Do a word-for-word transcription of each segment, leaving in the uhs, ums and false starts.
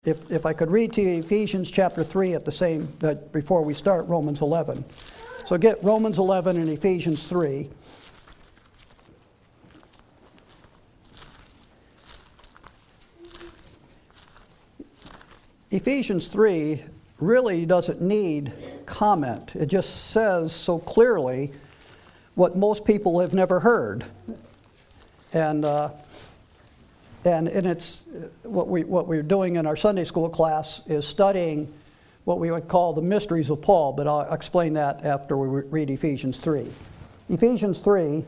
If, if I could read to you Ephesians chapter three at the same, uh, before we start Romans eleven. So get Romans eleven and Ephesians three. Ephesians three really doesn't need comment. It just says so clearly what most people have never heard. And uh, and and it's what we what we're doing in our Sunday school class is studying what we would call the mysteries of Paul, but I'll explain that after we read Ephesians three. Ephesians three,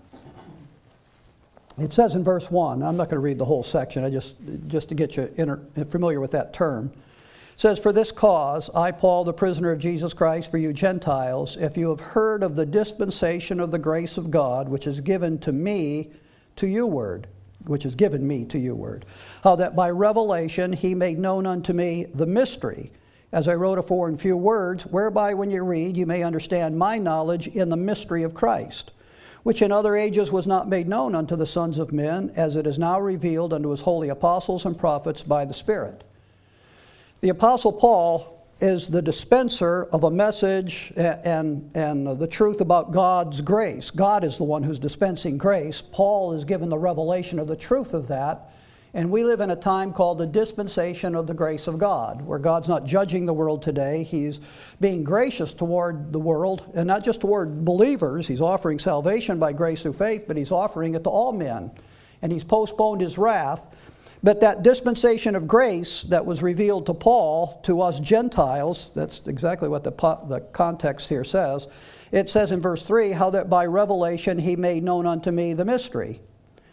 it says in verse one, I'm not going to read the whole section, I just just to get you inter, familiar with that term. It says, "For this cause, I, Paul, the prisoner of Jesus Christ, for you Gentiles, if you have heard of the dispensation of the grace of God, which is given to me to you word, which is given me to you word, how that by revelation he made known unto me the mystery, as I wrote afore in few words, whereby when you read you may understand my knowledge in the mystery of Christ, which in other ages was not made known unto the sons of men, as it is now revealed unto his holy apostles and prophets by the Spirit." The Apostle Paul is the dispenser of a message and, and the truth about God's grace. God is the one who's dispensing grace. Paul is given the revelation of the truth of that. And we live in a time called the dispensation of the grace of God, where God's not judging the world today. He's being gracious toward the world, and not just toward believers. He's offering salvation by grace through faith, but he's offering it to all men. And he's postponed his wrath. But that dispensation of grace that was revealed to Paul, to us Gentiles, that's exactly what the, the context here says. It says in verse three, how that by revelation he made known unto me the mystery.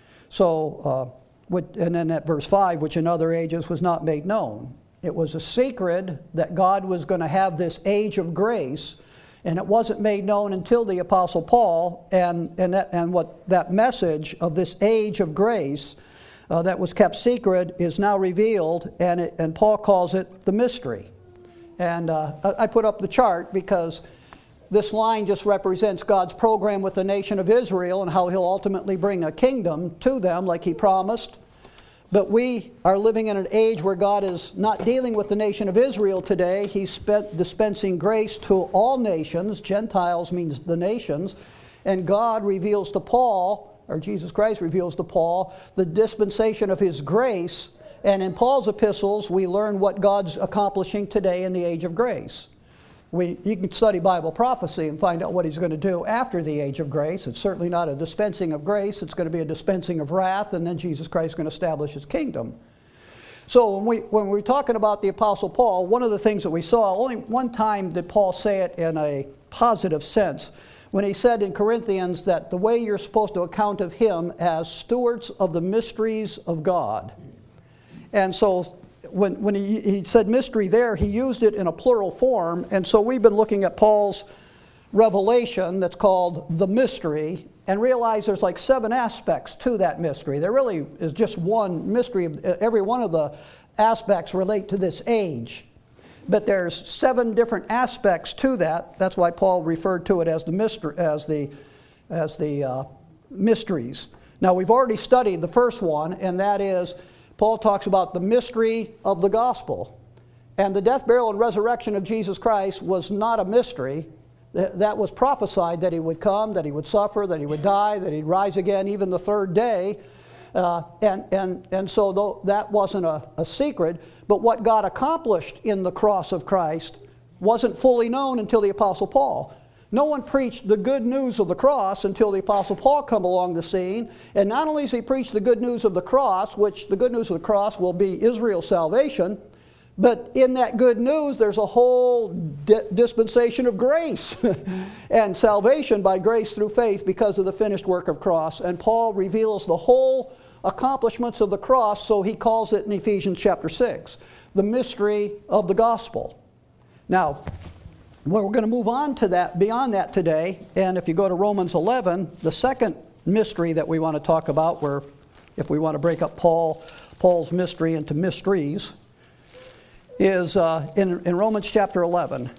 So, uh, and then at verse five, which in other ages was not made known. It was a secret that God was going to have this age of grace, and it wasn't made known until the Apostle Paul, and, and, that, and what that message of this age of grace Uh, that was kept secret is now revealed, and, it, and Paul calls it the mystery. And uh, I put up the chart because this line just represents God's program with the nation of Israel and how he'll ultimately bring a kingdom to them like he promised. But we are living in an age where God is not dealing with the nation of Israel today. He's spent dispensing grace to all nations. Gentiles means the nations. And God reveals to Paul, or Jesus Christ reveals to Paul, the dispensation of his grace. And in Paul's epistles, we learn what God's accomplishing today in the age of grace. We, you can study Bible prophecy and find out what he's going to do after the age of grace. It's certainly not a dispensing of grace. It's going to be a dispensing of wrath, and then Jesus Christ is going to establish his kingdom. So when, we, when we're talking about the Apostle Paul, one of the things that we saw, only one time did Paul say it in a positive sense, when he said in Corinthians that the way you're supposed to account of him as stewards of the mysteries of God. And so when, when he, he said mystery there, he used it in a plural form. And so we've been looking at Paul's revelation that's called the mystery, and realize there's like seven aspects to that mystery. There really is just one mystery. Every one of the aspects relate to this age. But there's seven different aspects to that. That's why Paul referred to it as the mystery, as the, as the uh, mysteries. Now we've already studied the first one, and that is Paul talks about the mystery of the gospel. And the death, burial, and resurrection of Jesus Christ was not a mystery. That was prophesied that he would come, that he would suffer, that he would die, that he'd rise again even the third day. Uh, and, and, and so though that wasn't a, a secret, but what God accomplished in the cross of Christ wasn't fully known until the Apostle Paul. No one preached the good news of the cross until the Apostle Paul come along the scene. And not only does he preach the good news of the cross, which the good news of the cross will be Israel's salvation, but in that good news there's a whole di- dispensation of grace and salvation by grace through faith because of the finished work of cross. And Paul reveals the whole accomplishments of the cross, so he calls it in Ephesians chapter six, the mystery of the gospel. Now, well, we're going to move on to that, beyond that today, and if you go to Romans eleven, the second mystery that we want to talk about, where if we want to break up Paul, Paul's mystery into mysteries, is uh, in, in Romans chapter eleven.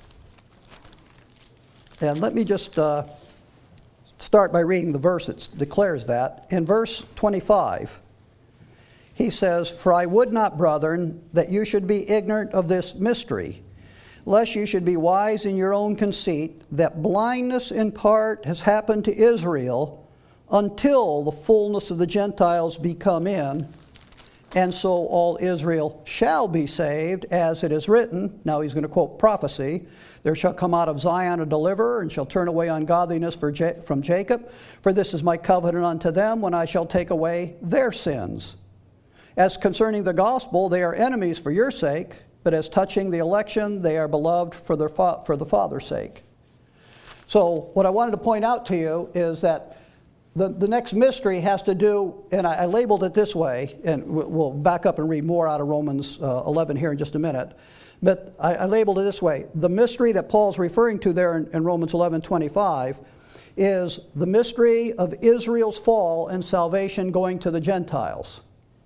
And let me just uh, start by reading the verse that declares that. In verse twenty-five, he says, "For I would not, brethren, that you should be ignorant of this mystery, lest you should be wise in your own conceit, that blindness in part has happened to Israel until the fullness of the Gentiles be come in, and so all Israel shall be saved, as it is written." Now he's going to quote prophecy. "There shall come out of Zion a deliverer, and shall turn away ungodliness for Ja- from Jacob. For this is my covenant unto them, when I shall take away their sins. As concerning the gospel, they are enemies for your sake, but as touching the election, they are beloved for, their fa- for the Father's sake." So what I wanted to point out to you is that the, the next mystery has to do, and I, I labeled it this way, and we'll back up and read more out of Romans uh, eleven here in just a minute. But I, I labeled it this way. The mystery that Paul's referring to there in, in Romans eleven twenty-five is the mystery of Israel's fall and salvation going to the Gentiles.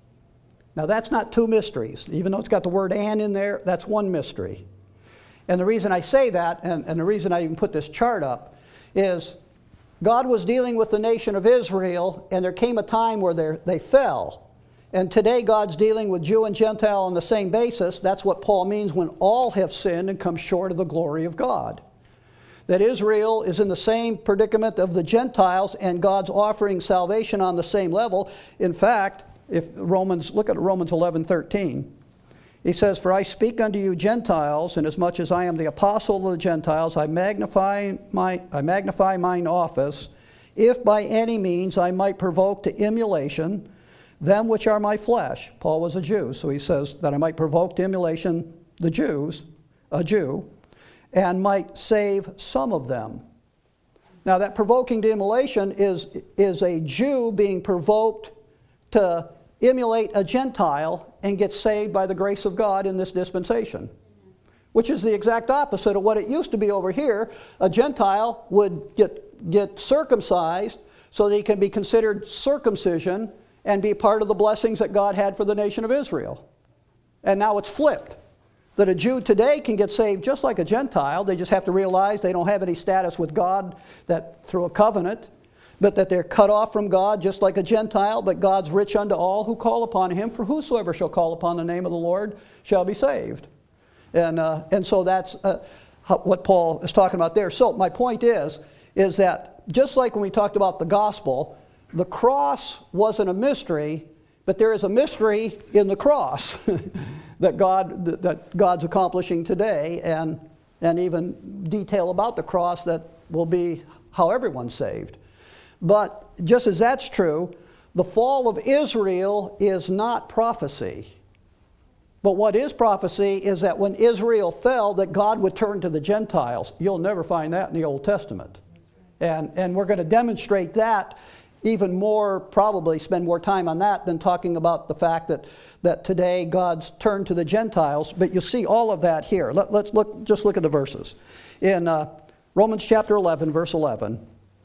Now that's not two mysteries. Even though it's got the word "and" in there, that's one mystery. And the reason I say that, and, and the reason I even put this chart up, is God was dealing with the nation of Israel, and there came a time where they fell. And today God's dealing with Jew and Gentile on the same basis. That's what Paul means when all have sinned and come short of the glory of God. That Israel is in the same predicament of the Gentiles, and God's offering salvation on the same level. In fact, if Romans, look at Romans eleven thirteen. He says, "For I speak unto you Gentiles, inasmuch as I am the apostle of the Gentiles, I magnify my I magnify mine office, if by any means I might provoke to emulation them which are my flesh." Paul was a Jew, so he says that I might provoke to emulation the Jews, a Jew, and might save some of them. Now that provoking to emulation is, is a Jew being provoked to emulate a Gentile and get saved by the grace of God in this dispensation, which is the exact opposite of what it used to be over here. A Gentile would get, get circumcised so that he can be considered circumcision and be part of the blessings that God had for the nation of Israel. And now it's flipped, that a Jew today can get saved just like a Gentile. They just have to realize they don't have any status with God that through a covenant, but that they're cut off from God just like a Gentile, but God's rich unto all who call upon him, for whosoever shall call upon the name of the Lord shall be saved. And, uh, and so that's uh, what Paul is talking about there. So my point is, is that just like when we talked about the gospel, the cross wasn't a mystery, but there is a mystery in the cross that God that God's accomplishing today, and and even detail about the cross that will be how everyone's saved. But just as that's true, the fall of Israel is not prophecy. But what is prophecy is that when Israel fell, that God would turn to the Gentiles. You'll never find that in the Old Testament. And, and we're going to demonstrate that even more, probably spend more time on that than talking about the fact that, that today God's turned to the Gentiles. But you'll see all of that here. Let, let's look, just look at the verses. In uh, Romans chapter eleven, verse eleven,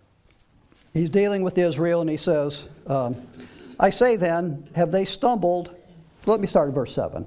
he's dealing with Israel, and he says, um, "I say then, have they stumbled?" Let me start at verse seven.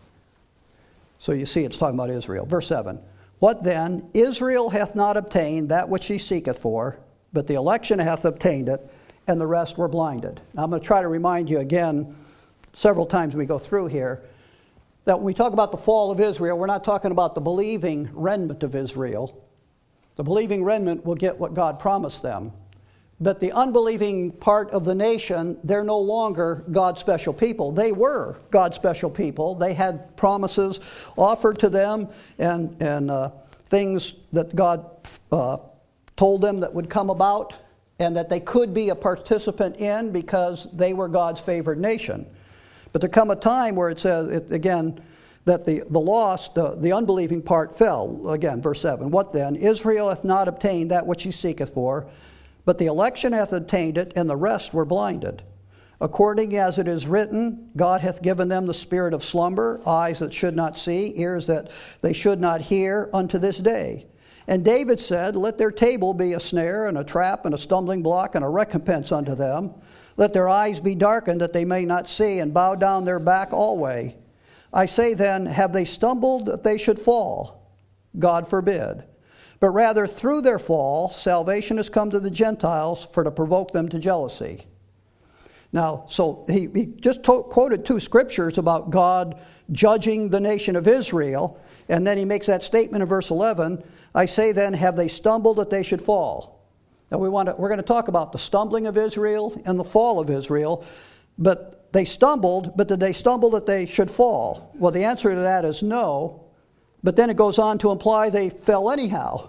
So you see it's talking about Israel. Verse seven. "What then? Israel hath not obtained that which she seeketh for, but the election hath obtained it, and the rest were blinded." Now I'm going to try to remind you again, several times we go through here, that when we talk about the fall of Israel, we're not talking about the believing remnant of Israel. The believing remnant will get what God promised them. But the unbelieving part of the nation, they're no longer God's special people. They were God's special people. They had promises offered to them, and, and uh, things that God uh, told them that would come about, and that they could be a participant in because they were God's favored nation. But there come a time where it says, it, again, that the, the lost, uh, the unbelieving part fell. Again, verse seven. "What then? Israel hath not obtained that which he seeketh for, but the election hath obtained it, and the rest were blinded. According as it is written, God hath given them the spirit of slumber, eyes that should not see, ears that they should not hear, unto this day. And David said, Let their table be a snare, and a trap, and a stumbling block, and a recompense unto them. Let their eyes be darkened, that they may not see, and bow down their back alway. I say then, have they stumbled that they should fall? God forbid. But rather through their fall, salvation has come to the Gentiles for to provoke them to jealousy." Now, so he, he just to- quoted two scriptures about God judging the nation of Israel, and then he makes that statement in verse eleven, I say then, have they stumbled that they should fall? Now we want to, we're going to talk about the stumbling of Israel and the fall of Israel, but they stumbled, but did they stumble that they should fall? Well, the answer to that is no, but then it goes on to imply they fell anyhow.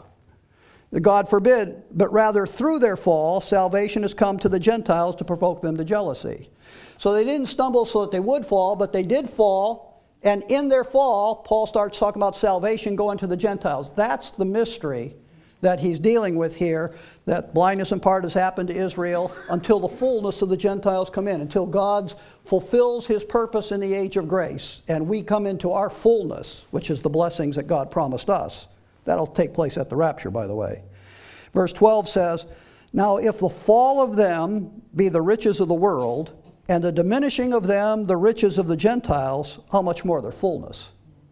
God forbid, but rather through their fall, salvation has come to the Gentiles to provoke them to jealousy. So they didn't stumble so that they would fall, but they did fall, and in their fall, Paul starts talking about salvation going to the Gentiles. That's the mystery that he's dealing with here, that blindness in part has happened to Israel until the fullness of the Gentiles come in, until God fulfills his purpose in the age of grace, and we come into our fullness, which is the blessings that God promised us. That'll take place at the rapture, by the way. Verse twelve says, now if the fall of them be the riches of the world, and the diminishing of them the riches of the Gentiles, how much more their fullness?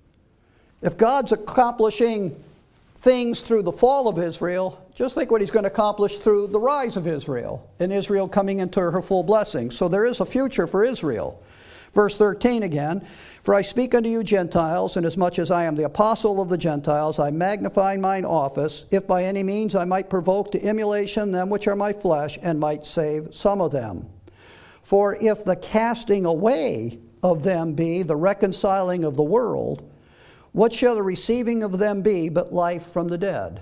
If God's accomplishing things through the fall of Israel, just think what he's going to accomplish through the rise of Israel, and Israel coming into her full blessing. So there is a future for Israel. Verse thirteen again, for I speak unto you Gentiles, inasmuch as I am the apostle of the Gentiles, I magnify mine office, if by any means I might provoke to emulation them which are my flesh, and might save some of them. For if the casting away of them be the reconciling of the world, what shall the receiving of them be but life from the dead?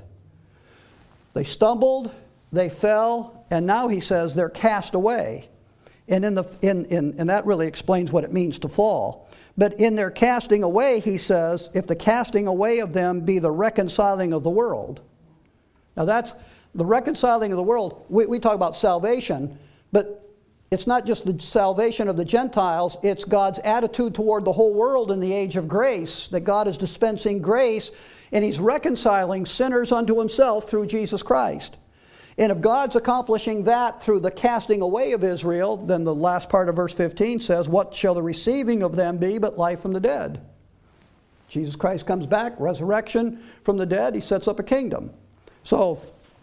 They stumbled, they fell, and now he says they're cast away. And in the in, in and that really explains what it means to fall. But in their casting away, he says, if the casting away of them be the reconciling of the world. Now that's the reconciling of the world. We, we talk about salvation, but it's not just the salvation of the Gentiles, it's God's attitude toward the whole world in the age of grace, that God is dispensing grace, and he's reconciling sinners unto himself through Jesus Christ. And if God's accomplishing that through the casting away of Israel, then the last part of verse fifteen says, what shall the receiving of them be but life from the dead? Jesus Christ comes back, resurrection from the dead, he sets up a kingdom. So,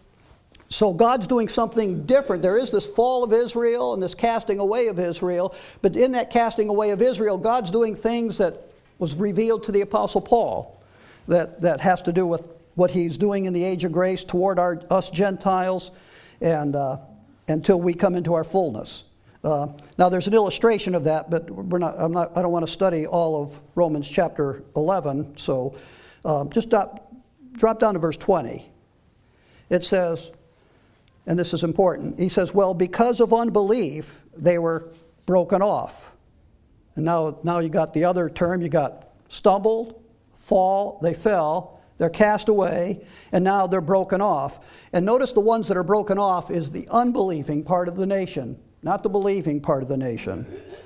so God's doing something different. There is this fall of Israel and this casting away of Israel, but in that casting away of Israel, God's doing things that was revealed to the Apostle Paul that, that has to do with what he's doing in the age of grace toward our, us Gentiles, and uh, until we come into our fullness. Uh, now, there's an illustration of that, but we're not. I'm not. I don't want to study all of Romans chapter eleven. So, uh, just drop, drop down to verse twenty. It says, and this is important. He says, "Well, because of unbelief, they were broken off." And now, now you got the other term. You got stumbled, fall. They fell. They're cast away, and now they're broken off. And notice the ones that are broken off is the unbelieving part of the nation, not the believing part of the nation.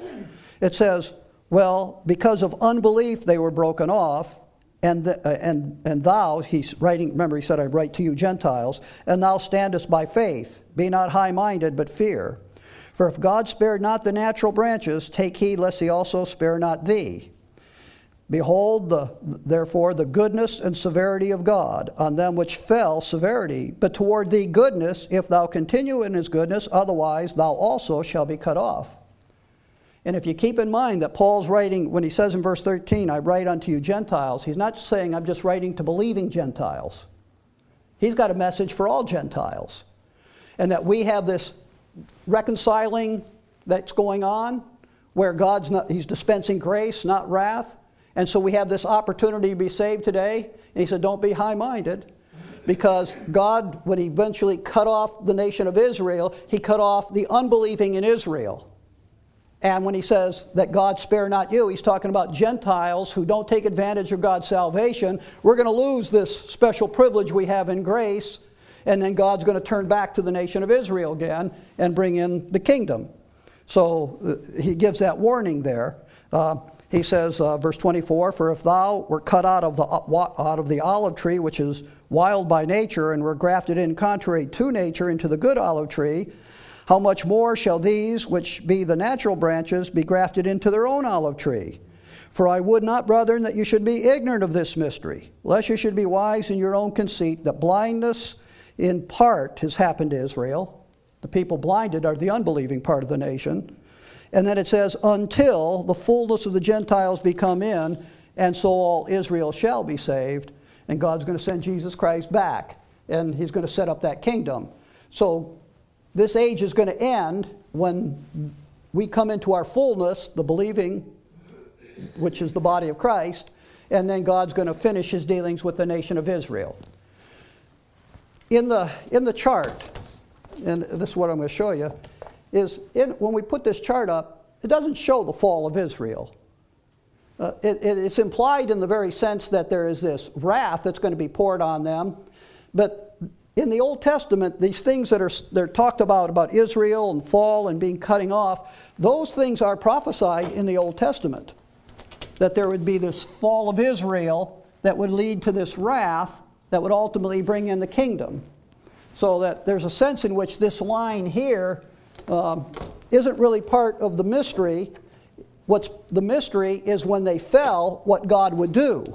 It says, well, because of unbelief they were broken off, and the, uh, and and thou, he's writing, remember he said, I write to you Gentiles, and thou standest by faith. Be not high-minded, but fear. For if God spared not the natural branches, take heed lest he also spare not thee. Behold, the, therefore, the goodness and severity of God. On them which fell, severity. But toward thee goodness, if thou continue in his goodness, otherwise thou also shalt be cut off. And if you keep in mind that Paul's writing, when he says in verse thirteen, I write unto you Gentiles, he's not saying I'm just writing to believing Gentiles. He's got a message for all Gentiles. And that we have this reconciling that's going on, where God's not, he's dispensing grace, not wrath. And so we have this opportunity to be saved today. And he said, don't be high-minded. Because God, when he eventually cut off the nation of Israel, he cut off the unbelieving in Israel. And when he says that God spare not you, he's talking about Gentiles who don't take advantage of God's salvation. We're going to lose this special privilege we have in grace. And then God's going to turn back to the nation of Israel again and bring in the kingdom. So uh, he gives that warning there. Uh, He says, uh, verse twenty-four, for if thou were cut out of the out of the olive tree, which is wild by nature, and were grafted in contrary to nature into the good olive tree, how much more shall these, which be the natural branches, be grafted into their own olive tree? For I would not, brethren, that you should be ignorant of this mystery, lest you should be wise in your own conceit, that blindness in part has happened to Israel. The people blinded are the unbelieving part of the nation. And then it says, until the fullness of the Gentiles be come in, and so all Israel shall be saved. And God's going to send Jesus Christ back, and he's going to set up that kingdom. So this age is going to end when we come into our fullness, the believing, which is the body of Christ, and then God's going to finish his dealings with the nation of Israel. In the, in the chart, and this is what I'm going to show you, is in, when we put this chart up, it doesn't show the fall of Israel. Uh, it, it, it's implied in the very sense that there is this wrath that's going to be poured on them. But in the Old Testament, these things that are they're talked about, about Israel and fall and being cutting off, those things are prophesied in the Old Testament. That there would be this fall of Israel that would lead to this wrath that would ultimately bring in the kingdom. So that there's a sense in which this line here um, isn't really part of the mystery. What's the mystery is when they fell, what God would do.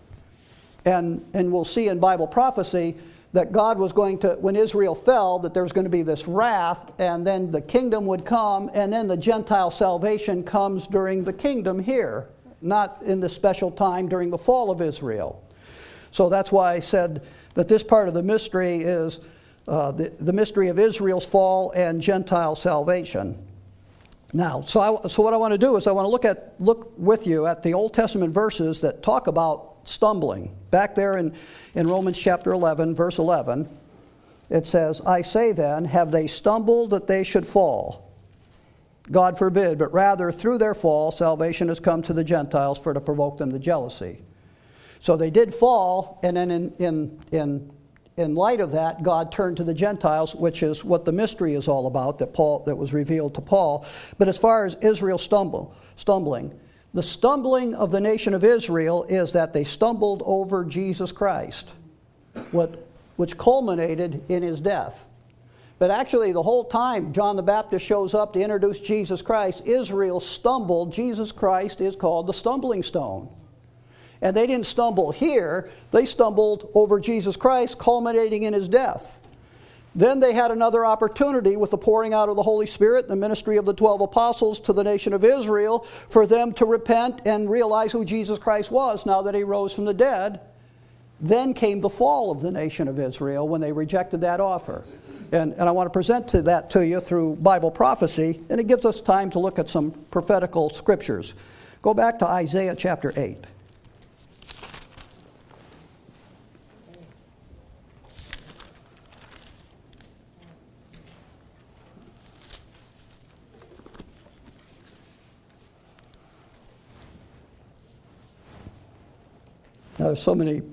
And, and we'll see in Bible prophecy that God was going to, when Israel fell, that there's going to be this wrath, and then the kingdom would come, and then the Gentile salvation comes during the kingdom here, not in the special time during the fall of Israel. So that's why I said that this part of the mystery is uh, the, the mystery of Israel's fall and Gentile salvation. Now, so, I, so what I want to do is I want to look at look with you at the Old Testament verses that talk about stumbling. Back there in, in Romans chapter eleven, verse eleven, it says, I say then, have they stumbled that they should fall? God forbid, but rather through their fall, salvation has come to the Gentiles for to provoke them to jealousy. So they did fall, and then in, in, in, in light of that, God turned to the Gentiles, which is what the mystery is all about that Paul that was revealed to Paul. But as far as Israel stumble, stumbling, the stumbling of the nation of Israel is that they stumbled over Jesus Christ, what, which culminated in his death. But actually, the whole time John the Baptist shows up to introduce Jesus Christ, Israel stumbled. Jesus Christ is called the stumbling stone. And they didn't stumble here. They stumbled over Jesus Christ, culminating in his death. Then they had another opportunity with the pouring out of the Holy Spirit, the ministry of the twelve apostles to the nation of Israel, for them to repent and realize who Jesus Christ was now that he rose from the dead. Then came the fall of the nation of Israel when they rejected that offer. And, and I want to present to that to you through Bible prophecy, and it gives us time to look at some prophetical scriptures. Go back to Isaiah chapter eight. Now, there's so many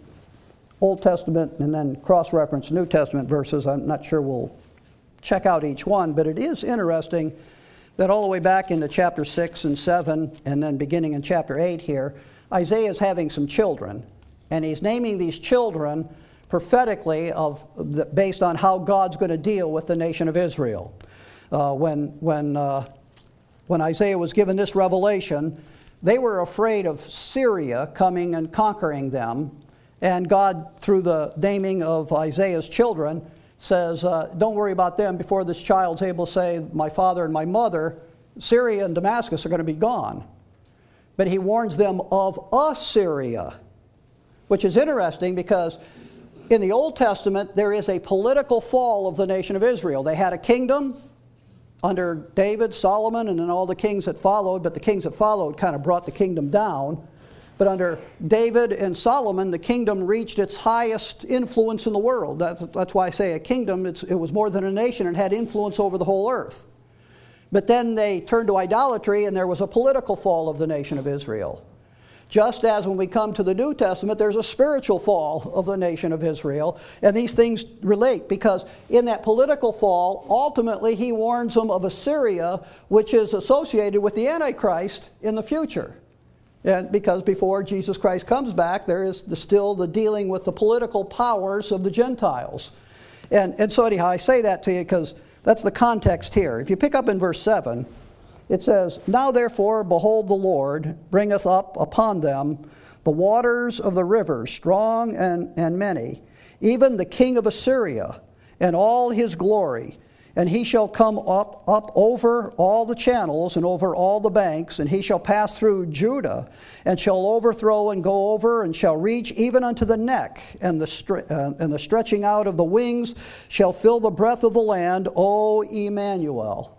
Old Testament and then cross-reference New Testament verses, I'm not sure we'll check out each one, but it is interesting that all the way back into chapter six and seven, and then beginning in chapter eight here, Isaiah is having some children, and he's naming these children prophetically of the, based on how God's going to deal with the nation of Israel. Uh, when, when, uh, when Isaiah was given this revelation, they were afraid of Syria coming and conquering them. And God, through the naming of Isaiah's children, says, uh, don't worry about them. Before this child's able to say, my father and my mother, Syria and Damascus are going to be gone. But he warns them of Assyria, which is interesting because in the Old Testament, there is a political fall of the nation of Israel. They had a kingdom under David, Solomon, and then all the kings that followed, but the kings that followed kind of brought the kingdom down. But under David and Solomon, the kingdom reached its highest influence in the world. That's, that's why I say a kingdom, it's, it was more than a nation and had influence over the whole earth. But then they turned to idolatry, and there was a political fall of the nation of Israel. Just as when we come to the New Testament, there's a spiritual fall of the nation of Israel. And these things relate because in that political fall, ultimately he warns them of Assyria, which is associated with the Antichrist in the future. And because before Jesus Christ comes back, there is the, still the dealing with the political powers of the Gentiles. And, and so anyhow, I say that to you because that's the context here. If you pick up in verse seven, it says, now therefore, behold, the Lord bringeth up upon them the waters of the rivers, strong and, and many, even the king of Assyria, and all his glory. And he shall come up, up over all the channels and over all the banks, and he shall pass through Judah, and shall overthrow and go over, and shall reach even unto the neck, and the, stre- uh, and the stretching out of the wings shall fill the breadth of the land, O Emmanuel.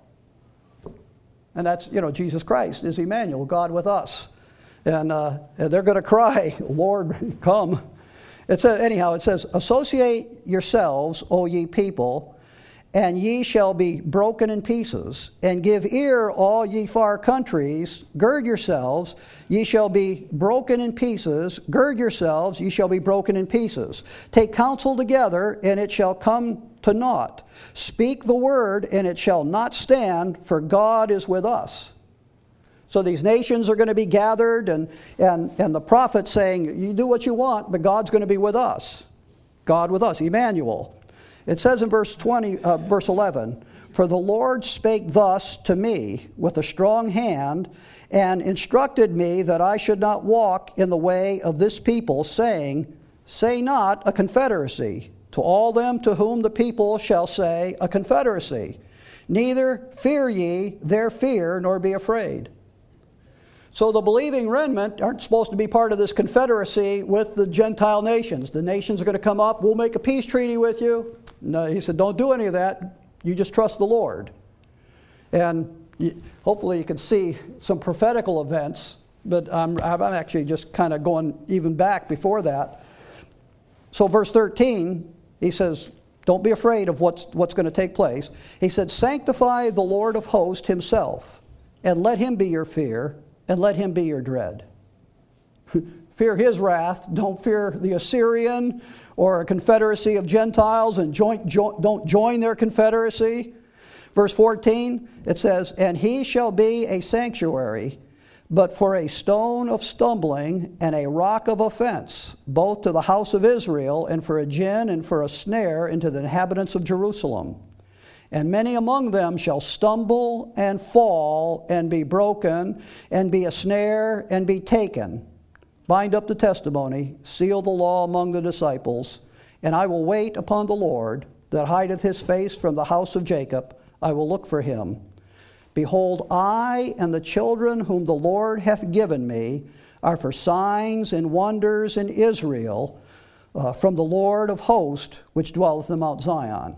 And that's, you know, Jesus Christ is Emmanuel, God with us. And, uh, and they're going to cry, Lord, come. It says, anyhow, it says, associate yourselves, O ye people, and ye shall be broken in pieces, and give ear, all ye far countries, gird yourselves, ye shall be broken in pieces, gird yourselves, ye shall be broken in pieces. Take counsel together, and it shall come to naught. Speak the word, and it shall not stand, for God is with us. So these nations are going to be gathered, and, and, and the prophet saying, you do what you want, but God's going to be with us. God with us, Emmanuel. It says in verse twenty, uh, verse eleven, for the Lord spake thus to me with a strong hand, and instructed me that I should not walk in the way of this people, saying, say not a confederacy, to all them to whom the people shall say a confederacy. Neither fear ye their fear, nor be afraid. So the believing remnant aren't supposed to be part of this confederacy with the Gentile nations. The nations are going to come up, we'll make a peace treaty with you. No, he said, don't do any of that. You just trust the Lord. And hopefully you can see some prophetical events, but I'm, I'm actually just kind of going even back before that. So verse thirteen, he says, don't be afraid of what's, what's going to take place. He said, sanctify the Lord of hosts himself, and let him be your fear, and let him be your dread. Fear his wrath. Don't fear the Assyrian or a confederacy of Gentiles, and join, jo- don't join their confederacy. Verse fourteen, it says, and he shall be a sanctuary, but for a stone of stumbling and a rock of offense, both to the house of Israel, and for a gin and for a snare into the inhabitants of Jerusalem. And many among them shall stumble and fall and be broken and be a snare and be taken. Bind up the testimony, seal the law among the disciples, and I will wait upon the Lord that hideth his face from the house of Jacob. I will look for him. Behold, I and the children whom the Lord hath given me are for signs and wonders in Israel uh, from the Lord of hosts, which dwelleth in Mount Zion.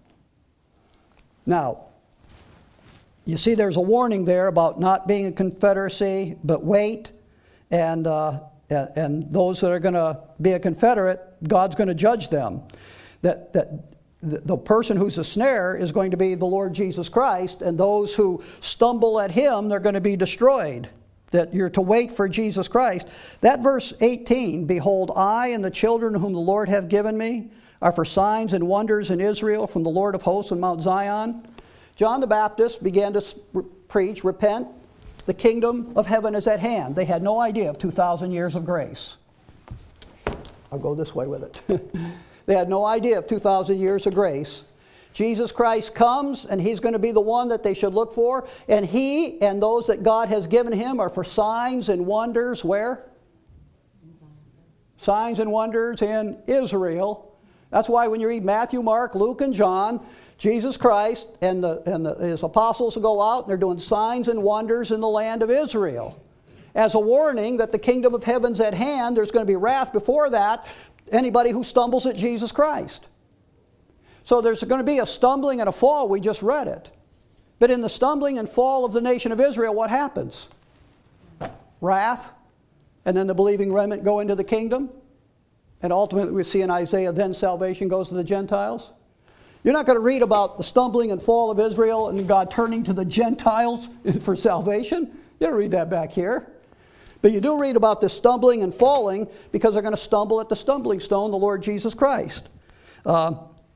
Now, you see there's a warning there about not being a confederacy, but wait. And, uh, and those that are going to be a confederate, God's going to judge them. That, that the person who's a snare is going to be the Lord Jesus Christ, and those who stumble at him, they're going to be destroyed. That you're to wait for Jesus Christ. That verse eighteen, behold, I and the children whom the Lord hath given me are for signs and wonders in Israel from the Lord of hosts in Mount Zion. John the Baptist began to preach, repent, the kingdom of heaven is at hand. They had no idea of two thousand years of grace. I'll go this way with it. They had no idea of two thousand years of grace. Jesus Christ comes, and he's going to be the one that they should look for. And he and those that God has given him are for signs and wonders. Where? Signs and wonders in Israel. That's why when you read Matthew, Mark, Luke, and John, Jesus Christ and, the, and the, his apostles will go out and they're doing signs and wonders in the land of Israel. As a warning that the kingdom of heaven's at hand, there's going to be wrath before that, anybody who stumbles at Jesus Christ. So there's going to be a stumbling and a fall, we just read it. But in the stumbling and fall of the nation of Israel, what happens? Wrath, and then the believing remnant go into the kingdom. And ultimately we see in Isaiah, then salvation goes to the Gentiles. You're not going to read about the stumbling and fall of Israel and God turning to the Gentiles for salvation. You don't read that back here. But you do read about the stumbling and falling because they're going to stumble at the stumbling stone, the Lord Jesus Christ. Uh,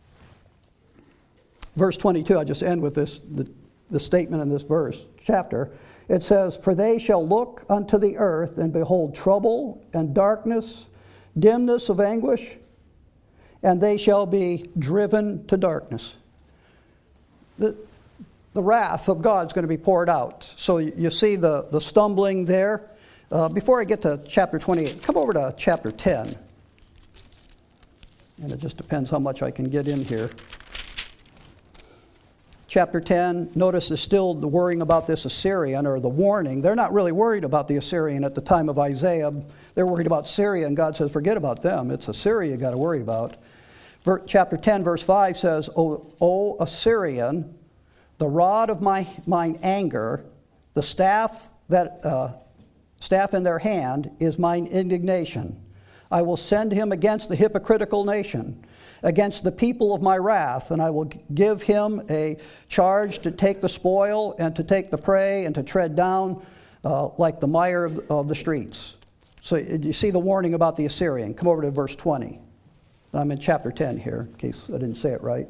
verse twenty-two, I just end with this, the, the statement in this verse, chapter. It says, for they shall look unto the earth and behold trouble and darkness, dimness of anguish, and they shall be driven to darkness. The, the wrath of God's going to be poured out. So you, you see the, the stumbling there. Uh, before I get to chapter twenty-eight, come over to chapter ten. And it just depends how much I can get in here. chapter ten, notice is still the worrying about this Assyrian, or the warning. They're not really worried about the Assyrian at the time of Isaiah. They're worried about Syria, and God says, forget about them. It's Assyria you got to worry about. Ver, chapter ten, verse five says, O, o Assyrian, the rod of my mine anger, the staff that uh, staff in their hand is mine indignation. I will send him against the hypocritical nation, against the people of my wrath, and I will give him a charge to take the spoil and to take the prey and to tread down uh, like the mire of, of the streets. So you see the warning about the Assyrian. Come over to verse twenty. I'm in chapter ten here, in case I didn't say it right.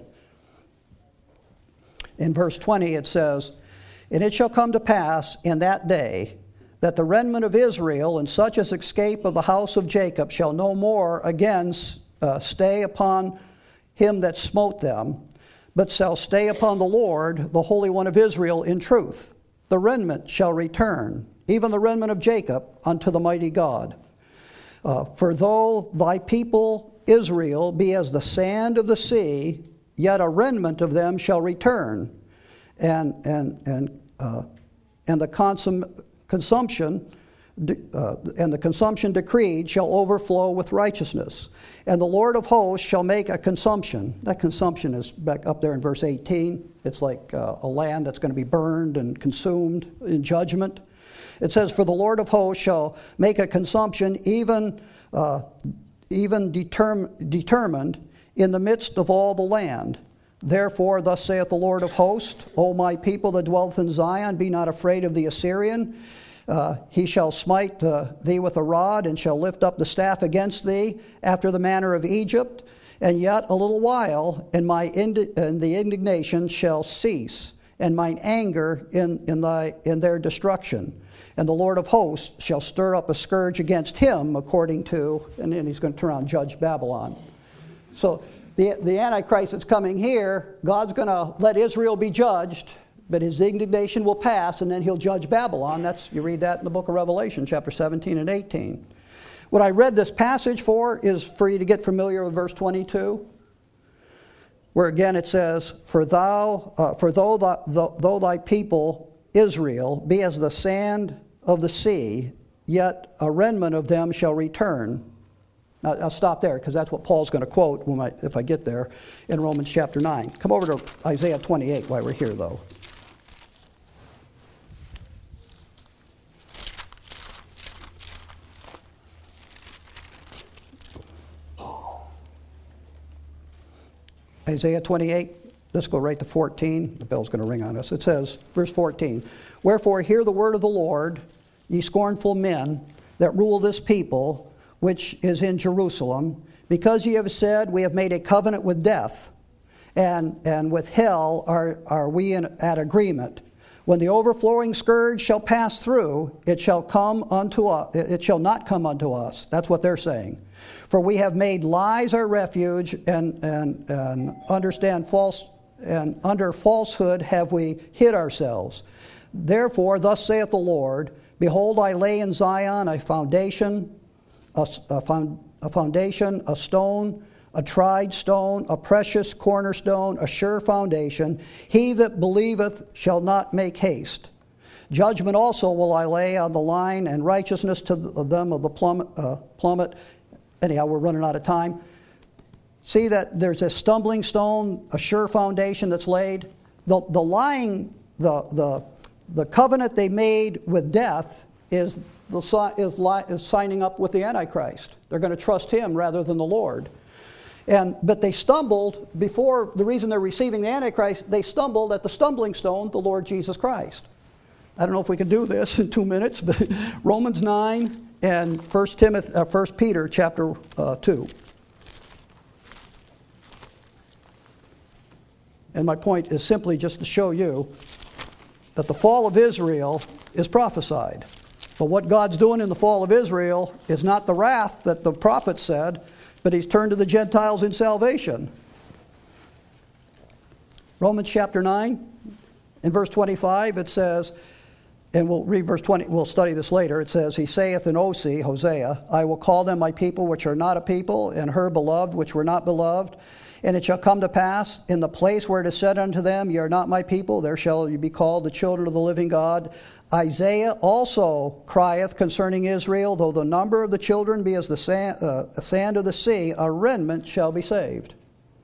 In verse twenty it says, And it shall come to pass in that day that the remnant of Israel and such as escape of the house of Jacob shall no more again uh, stay upon him that smote them, but shall stay upon the Lord, the Holy One of Israel, in truth. The remnant shall return, even the remnant of Jacob, unto the mighty God. Uh, For though thy people Israel be as the sand of the sea, yet a remnant of them shall return, and and and uh, and the consum- consumption uh, and the consumption decreed shall overflow with righteousness. And the Lord of hosts shall make a consumption. That consumption is back up there in verse eighteen. It's like uh, a land that's going to be burned and consumed in judgment. It says, For the Lord of hosts shall make a consumption even uh, even determ- determined in the midst of all the land. Therefore, thus saith the Lord of hosts, O my people that dwelleth in Zion, be not afraid of the Assyrian. Uh, he shall smite uh, thee with a rod, and shall lift up the staff against thee, after the manner of Egypt. And yet a little while, and my indi- and the indignation shall cease, and mine anger in, in, thy, in their destruction. And the Lord of hosts shall stir up a scourge against him, according to, and then he's going to turn around and judge Babylon. So the, the Antichrist that's coming here, God's going to let Israel be judged, but his indignation will pass, and then he'll judge Babylon. That's, you read that in the book of Revelation, chapter seventeen and eighteen. What I read this passage for is for you to get familiar with verse twenty-two, where again it says, For thou, uh, for though, the, the, though thy people Israel be as the sand of the sea, yet a remnant of them shall return. Now, I'll stop there because that's what Paul's going to quote when I, if I get there in Romans chapter nine. Come over to Isaiah twenty-eight while we're here, though. Isaiah twenty-eight, let's go right to fourteen. The bell's going to ring on us. It says, verse fourteen, Wherefore hear the word of the Lord, ye scornful men that rule this people, which is in Jerusalem, because ye have said, We have made a covenant with death, and, and with hell are, are we in, at agreement. When the overflowing scourge shall pass through, it shall come unto us, it shall not come unto us. That's what they're saying. For we have made lies our refuge, and, and, and understand false and under falsehood have we hid ourselves. Therefore, thus saith the Lord, Behold, I lay in Zion a foundation, a, a, found, a foundation, a stone, a tried stone, a precious cornerstone, a sure foundation. He that believeth shall not make haste. Judgment also will I lay on the line, and righteousness to them of the plummet. Uh, plummet. Anyhow, we're running out of time. See that there's a stumbling stone, a sure foundation that's laid. The, the lying, the, the, the covenant they made with death is, the, is, li, is signing up with the Antichrist. They're going to trust him rather than the Lord. And, but they stumbled before, the reason they're receiving the Antichrist, they stumbled at the stumbling stone, the Lord Jesus Christ. I don't know if we can do this in two minutes, but Romans nine and First Timothy, uh, First Peter chapter uh, two. And my point is simply just to show you that the fall of Israel is prophesied. But what God's doing in the fall of Israel is not the wrath that the prophet said, but he's turned to the Gentiles in salvation. Romans chapter nine, in verse twenty-five, it says, and we'll read verse twenty, we'll study this later. It says, He saith in Hosea, Hosea, I will call them my people which are not a people, and her beloved which were not beloved. And it shall come to pass, in the place where it is said unto them, Ye are not my people, there shall you be called the children of the living God. Isaiah also crieth concerning Israel, though the number of the children be as the sand, uh, sand of the sea, a remnant shall be saved.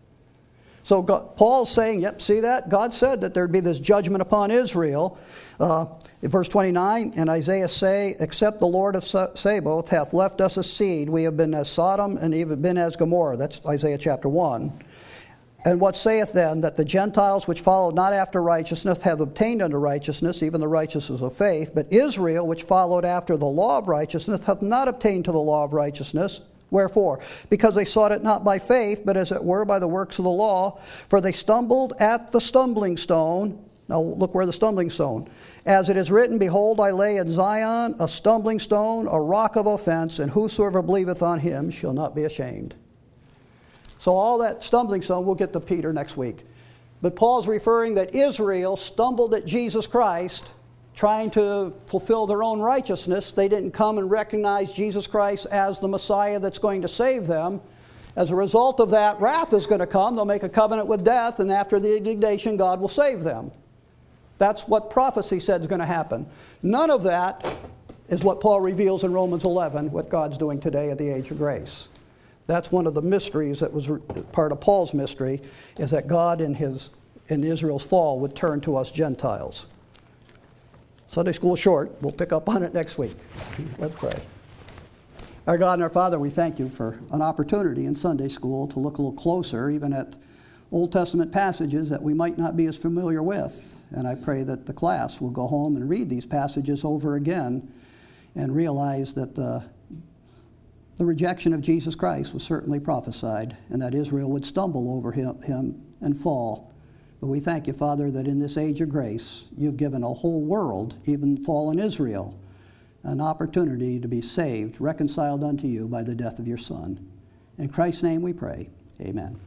So God, Paul's saying, yep, see that? God said that there'd be this judgment upon Israel. Uh, in verse twenty-nine, and Isaiah say, Except the Lord of Sabaoth hath left us a seed, we have been as Sodom and even been as Gomorrah. That's Isaiah chapter one. And what saith then? That the Gentiles which followed not after righteousness have obtained unto righteousness, even the righteousness of faith. But Israel, which followed after the law of righteousness, hath not obtained to the law of righteousness. Wherefore? Because they sought it not by faith, but as it were by the works of the law. For they stumbled at the stumbling stone. Now look where the stumbling stone. As it is written, Behold, I lay in Zion a stumbling stone, a rock of offense, and whosoever believeth on him shall not be ashamed. So all that stumbling stone, we'll get to Peter next week. But Paul's referring that Israel stumbled at Jesus Christ, trying to fulfill their own righteousness. They didn't come and recognize Jesus Christ as the Messiah that's going to save them. As a result of that, wrath is going to come. They'll make a covenant with death, and after the indignation, God will save them. That's what prophecy said is going to happen. None of that is what Paul reveals in Romans eleven, what God's doing today at the age of grace. That's one of the mysteries that was part of Paul's mystery, is that God in, his, in Israel's fall would turn to us Gentiles. Sunday school short. We'll pick up on it next week. Let's pray. Our God and our Father, we thank you for an opportunity in Sunday school to look a little closer, even at Old Testament passages that we might not be as familiar with. And I pray that the class will go home and read these passages over again and realize that the, the rejection of Jesus Christ was certainly prophesied, and that Israel would stumble over him, him and fall. But we thank you, Father, that in this age of grace, you've given a whole world, even fallen Israel, an opportunity to be saved, reconciled unto you by the death of your Son. In Christ's name we pray. Amen.